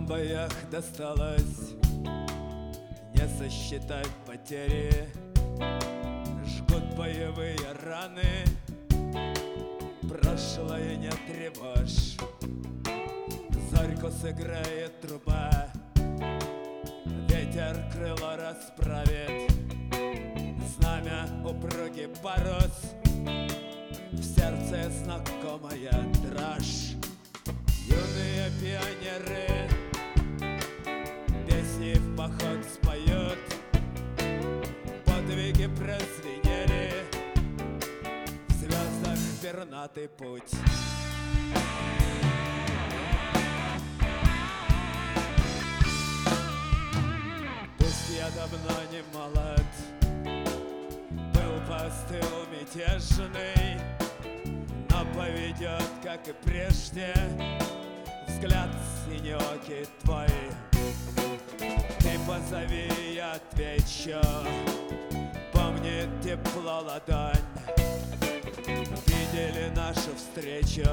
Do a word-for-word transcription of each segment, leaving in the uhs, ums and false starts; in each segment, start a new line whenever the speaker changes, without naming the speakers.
боях досталось не сосчитать потери. Жгут боевые раны, прошлое не тревожь. Зорьку сыграет труба, ветер крыло расправит, знамя упругий парус, в сердце знакомая дрожь. Юные пионеры песни в поход споют, подвиги прозвенели, в звездах пернатый путь. Пусть я давно не молод, был постыл мятежный, но поведет, как и прежде, взгляд синеокий твой. Ты позови, я отвечу, помнит тепло ладонь. Видели нашу встречу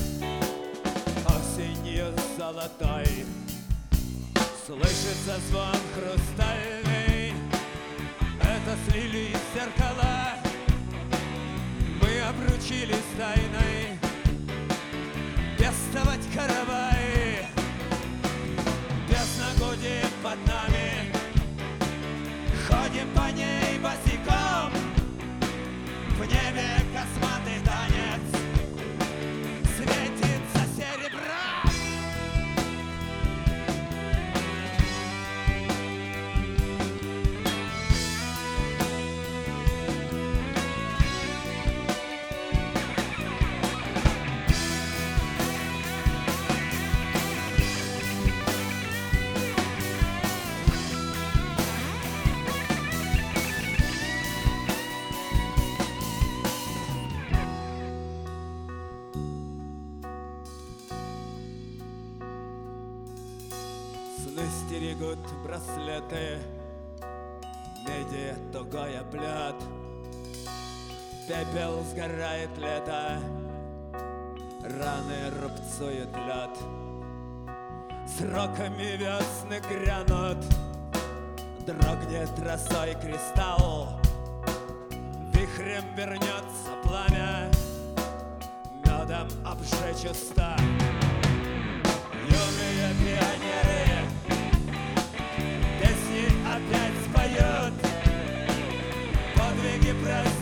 осенью золотой. Слышится звон хрустальный, это слились зеркала. Мы обручились тайной пестовать каравай. Песня гудит под нами, ходим по ней босиком. В небе косматый танец, светится серебром. Сны стерегут браслеты, меди тугой оплет. Пепел сгорает лето, раны рубцует лед. Сроками весны грянут, дрогнет росой кристалл. Вихрем вернется пламя, медом обжечь уста. Юные пионеры песни опять споют, подвиги празднуют.